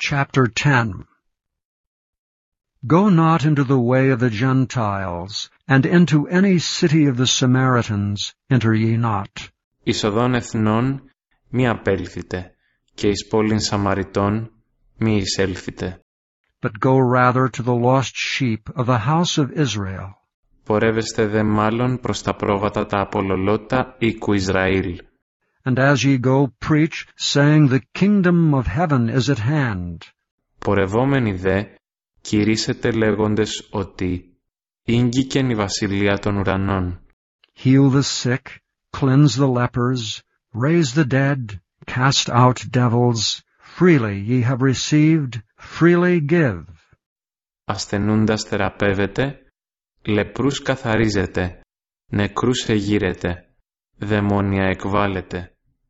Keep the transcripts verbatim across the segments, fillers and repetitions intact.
Chapter ten. Go not into the way of the Gentiles, and into any city of the Samaritans enter ye not. Εις οδόν εθνών μη απέλθητε, και εις πόλην Σαμαριτών μη εισέλθητε. But go rather to the lost sheep of the house of Israel. Πορεύεστε δε μάλλον προς τα πρόβατα τα απολωλώτα οίκου Ισραήλ. And as ye go, preach, saying, The kingdom of heaven is at hand. Πορευόμενοι δε, κηρύσσετε λέγοντες ότι ήγγικεν η βασιλεία των ουρανών. Heal the sick, cleanse the lepers, raise the dead, cast out devils. Freely ye have received, freely give. Ασθενούντας θεραπεύετε, λεπρούς καθαρίζετε, νεκρούς εγείρετε, δαιμόνια εκβάλλετε.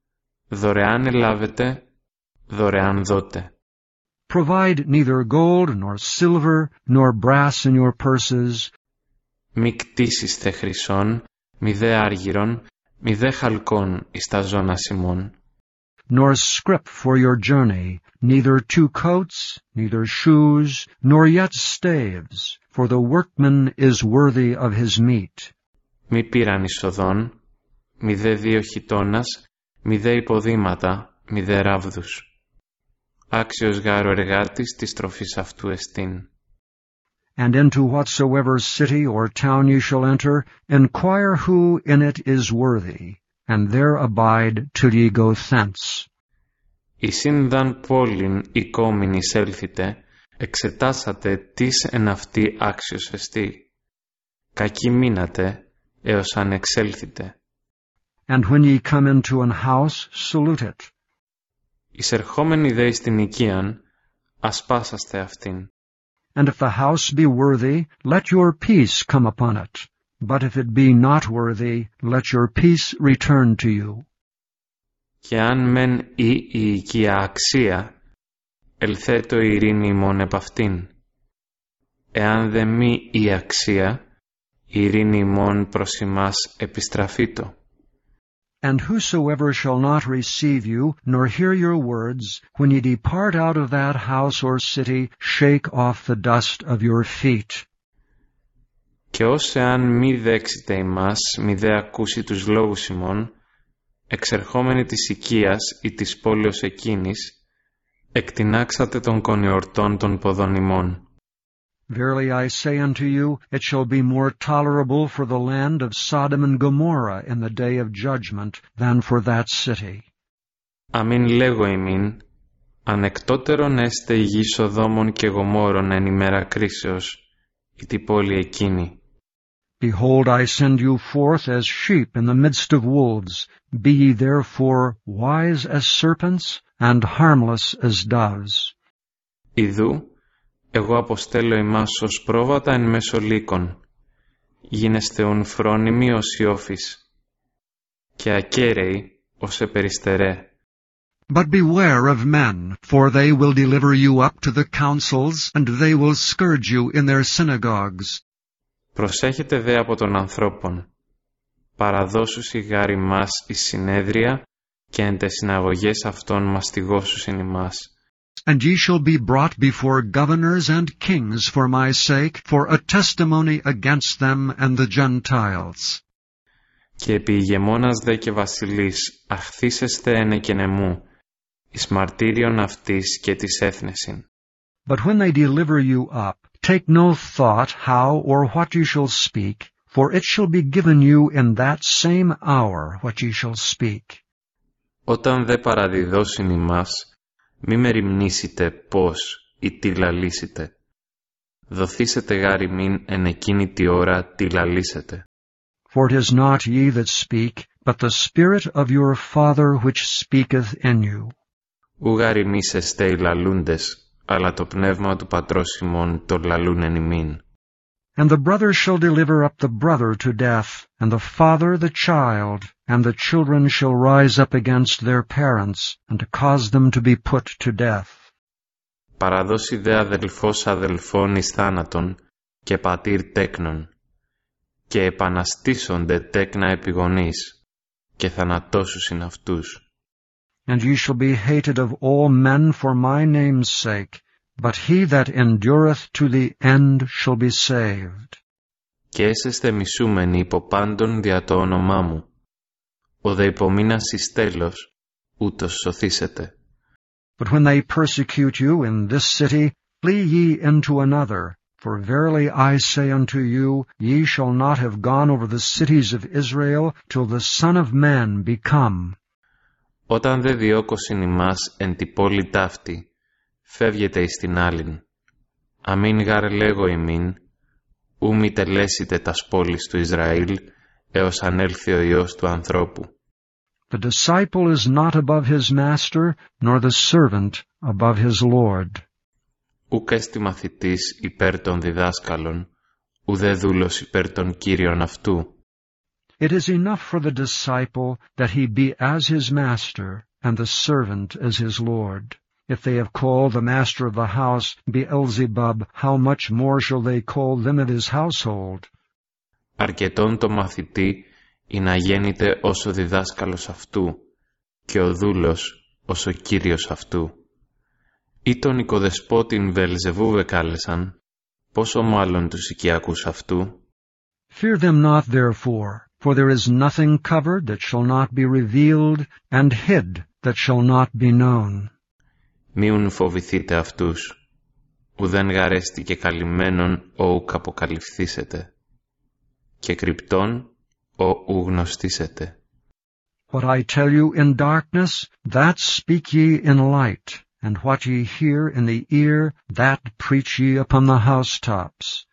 Δωρεάν ελάβετε, δωρεάν δώτε. Provide neither gold nor silver nor brass in your purses. Μη κτίσισθε χρυσόν, μη δε άργυρον, μη δε χαλκόν εις τα ζώνα ημών. Nor scrip for your journey, neither two coats, neither shoes, nor yet staves, for the workman is worthy of his meat. Μη πήραν εισοδόν, μη δε δύο χιτώνας, μη δε υποδήματα, μη δε ράβδους. Άξιος γάρο εργάτης της τροφής αυτού εστίν. And into whatsoever city or town ye shall enter, inquire who in it is worthy, and there abide till ye go thence. Εισήν δαν πόλην οικόμην εισέλθητε, εξετάσατε τις εν αυτή άξιος εστί. Κακή μείνατε, έως αν εξέλθητε. And when ye come into an house, salute it. Εισερχόμενοι δε εις την οικίαν, ασπάσαστε αυτήν. And if the house be worthy, let your peace come upon it. But if it be not worthy, let your peace return to you. Και αν μεν ή η οικία αξία, ελθέτω ειρήνη ημών επ' αυτήν. Εάν δε μη η αξία, ειρήνη ημών προς ημάς επιστραφήτω. And whosoever shall not receive you, nor hear your words, when ye depart out of that house or city, shake off the dust of your feet. Και ως εάν μη δέξετε ημάς, μη δε ακούσει τους λόγους ημών, εξερχόμενοι της οικίας ή της πόλεως εκείνης, εκτινάξατε των κονιορτών των ποδών ημών. Verily I say unto you, it shall be more tolerable for the land of Sodom and Gomorrah in the day of judgment than for that city. Αμήν λέγω ημίν, ανεκτότερον έστε η γη Σοδόμων και Γομόρων εν ημέρα κρίσεως, ή τη πόλη εκείνη. Behold, I send you forth as sheep in the midst of wolves. Be ye therefore wise as serpents and harmless as doves. Ιδού, εγώ αποστέλω ημάς ως πρόβατα εν μέσω λύκων. Γίνεστε ουν φρόνιμοι ως ιόφης, και ακέραιοι ως επεριστερέ. But beware of men, for they will deliver you up to the councils, and they will scourge you in their synagogues. Προσέχετε δε από των ανθρώπων. Παραδώσουσι γάρι μας εις συνέδρια, και εν τες συναγωγές αυτών μαστιγώσουσιν ημάς. And ye shall be brought before governors and kings for my sake, for a testimony against them and the Gentiles. Και επί ηγεμόνας δε και βασιλείς αχθήσεστε εν εκενεμού, εις μαρτύριον αυτής και της έθνεσιν. But when they deliver you up, take no thought how or what you shall speak, for it shall be given you in that same hour what ye shall speak. Όταν δε παραδιδώσιν ημάς, μη μεριμνήσετε πώς ή τι λαλήσετε. Δοθήσετε γάρι μην εν εκείνη τη ώρα τι λαλήσετε. For it is not ye that speak, but the Spirit of your Father which speaketh in you. Ου γάρι μίσεστε οι λαλούντες, αλλά το πνεύμα του πατρός ημών το λαλούν εν ημίν. And the brother shall deliver up the brother to death, and the father the child, and the children shall rise up against their parents, and to cause them to be put to death. Παραδώσει δε αδελφός αδελφών εις θάνατον, και πατήρ τέκνον, και επαναστήσονται τέκνα επιγονείς, και θανατώσουσιν αυτούς. and ye shall be hated of all men for my name's sake, but he that endureth to the end shall be saved. Και έσεστε μισούμενοι υπό πάντων δια το όνομά μου. Ο δε υπομείνας εις τέλος, ούτως σωθήσετε. But when they persecute you in this city, flee ye into another. For verily I say unto you, ye shall not have gone over the cities of Israel till the Son of Man be come. Όταν δε διώκωσιν ημάς εν τη πόλη ταύτη, φεύγετε εις την άλλην. Αμήν γάρ λέγω ημίν, ου μη τελέσετε τας πόλεις του Ισραήλ, έως ανέλθει ο Υιός του ανθρώπου. The disciple is not above his master, nor the servant above his Lord. Ουκ έστι μαθητής υπέρ των διδάσκαλων, ουδέ δούλος υπέρ των Κύριων αυτού. It is enough for the disciple that he be as his master, and the servant as his Lord. If they have called the master of the house Beelzebub, how much more shall they call them of his household? Αρκετόν το μαθητή ή να γέννηται ως ο διδάσκαλος αυτού, και ο δούλος ως ο Κύριος αυτού. Ή τον οικοδεσπότην Βελζεβούβ εκάλεσαν, πόσο μάλλον τους οικιακούς αυτού. Fear them not therefore, for there is nothing covered that shall not be revealed, and hid that shall not be known. Μίουν φοβηθείτε αυτούς, ουδέν γαρέστη και καλυμμένον ο ουκ αποκαλυφθήσετε, και κρυπτόν ο ου γνωστήσετε. What I tell you in darkness, that speak ye in light, and what ye hear in the ear, that preach ye upon the housetops.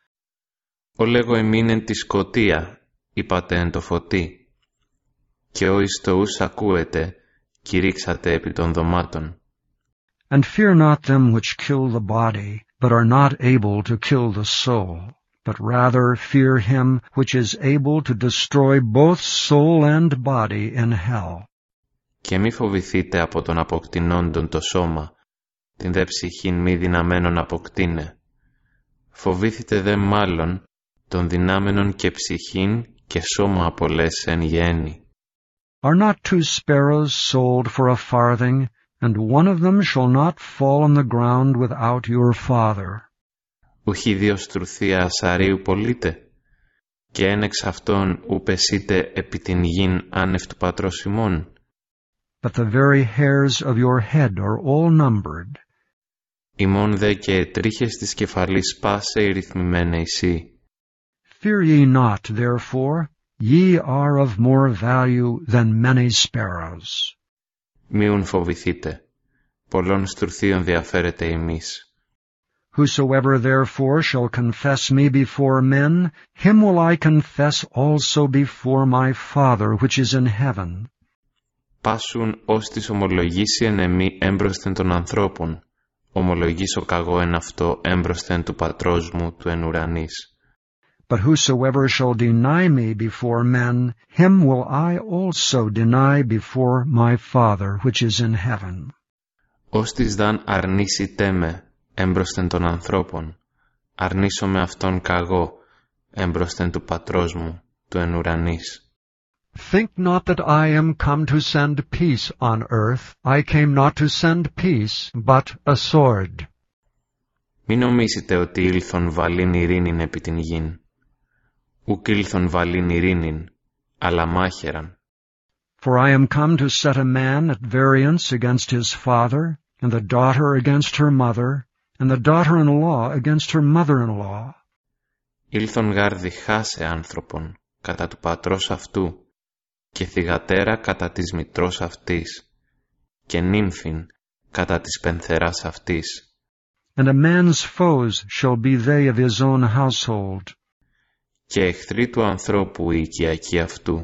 Ο λέγω εμήν εν τη σκοτία, είπατε εν το φωτί, και ο εις το ους ακούετε, κηρύξατε επί των δωμάτων. And fear not them which kill the body, but are not able to kill the soul, but rather fear him which is able to destroy both soul and body in hell. Και μη φοβηθείτε από τον αποκτηνόντων το σώμα, την δε ψυχήν μη δυναμένον αποκτήνε. Φοβήθητε δε μάλλον των δυνάμενων και ψυχήν και σώμα απολές εν γέννη. Are not two sparrows sold for a farthing, and one of them shall not fall on the ground without your Father? Ουχή δύο στρουθία ασαρίου πωλείτε, και εν εξ αυτών ου πεσείτε επί την γην άνευ του πατρός ημών. But the very hairs of your head are all numbered. Ημών δε και τρίχες της κεφαλής πάσε ρυθμημένε εισί. Fear ye not, therefore, ye are of more value than many sparrows. Μίουν φοβηθείτε, πολλών στρουθίων διαφέρετε εμείς. Whosoever therefore shall confess me before men, him will I confess also before my Father which is in heaven. Πάσουν ως της ομολογήσει εν εμή έμπροσθεν των ανθρώπων, ομολογήσω καγώ εν αυτό έμπροσθεν του πατρός μου του εν ουρανής. But whosoever shall deny me before men, him will I also deny before my Father which is in heaven. Ως της δαν αρνήσité με έμπροσθεν των ανθρώπων, αρνήσω με αυτόν καγώ έμπροσθεν του πατρός μου του εν ουρανής. Think not that I am come to send peace on earth. I came not to send peace, but a sword. Μη νομίσετε ότι ήλθον βαλήν ειρήνην επί την γην. Ουκ ήλθον βαλήν ειρήνην, αλλά μάχαιραν. For I am come to set a man at variance against his father, and the daughter against her mother, and the daughter-in-law against her mother-in-law. Ήλθον γάρ διχάσε άνθρωπον κατά του πατρός αυτού, και θυγατέρα κατά της μητρός αυτής, και νύμφην κατά της πενθεράς αυτής. And a man's foes shall be they of his own household. Και εχθροί του ανθρώπου η οικιακή αυτού.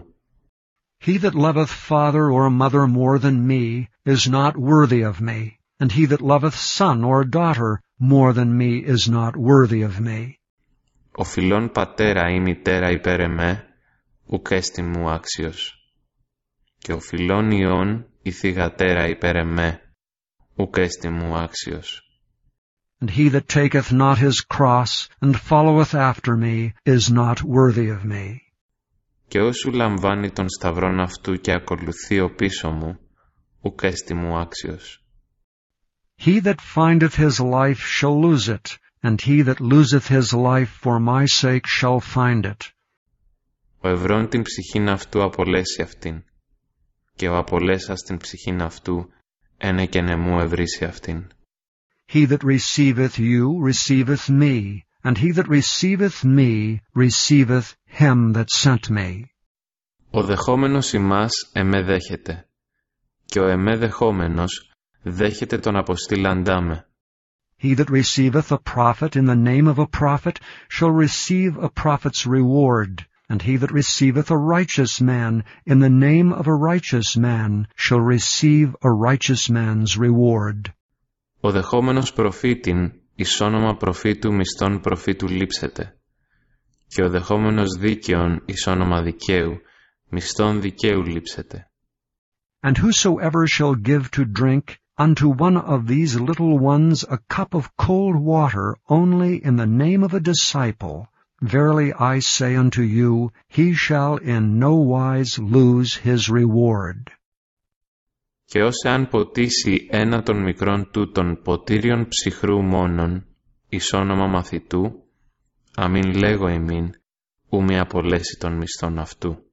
He that loveth father or mother more than me is not worthy of me, and he that loveth son or daughter more than me is not worthy of me. Ο φιλών πατέρα ή μητέρα υπέρ εμέ, ουκ έστιν μου άξιος. Και ο φιλών ιών η θυγατέρα υπέρ εμέ, ουκ έστιν μου άξιος. And he that taketh not his cross and followeth after me is not worthy of me. Και όσου λαμβάνει τον σταυρόν αυτού και ακολουθεί ο πίσω μου, ουκ έστι μου άξιος. He that findeth his life shall lose it, and he that loseth his life for my sake shall find it. Ο ευρών την ψυχήν αυτού απολέσει αυτήν, και ο απολέσας την ψυχήν αυτού ένε και νεμού ευρύσει αυτήν. He that receiveth you receiveth me, and he that receiveth me receiveth him that sent me. Ο δεχόμενος ημάς εμέ δέχεται, και ο εμέ δεχόμενος δέχεται τον αποστήλαντά με. He that receiveth a prophet in the name of a prophet shall receive a prophet's reward, and he that receiveth a righteous man in the name of a righteous man shall receive a righteous man's reward. Ο δεχόμενος προφήτην εις όνομα προφήτου μισθών προφήτου λείψεται, και ο δεχόμενος δίκαιον εις όνομα δικαίου μισθών δικαίου λείψεται. And whosoever shall give to drink unto one of these little ones a cup of cold water only in the name of a disciple, verily I say unto you, he shall in no wise lose his reward. Και ως εάν ποτίσει ένα των μικρών τούτων ποτήριων ψυχρού μόνον, εις όνομα μαθητού, αμήν λέγω ημίν, ου μη απολέσει των μισθών αυτού.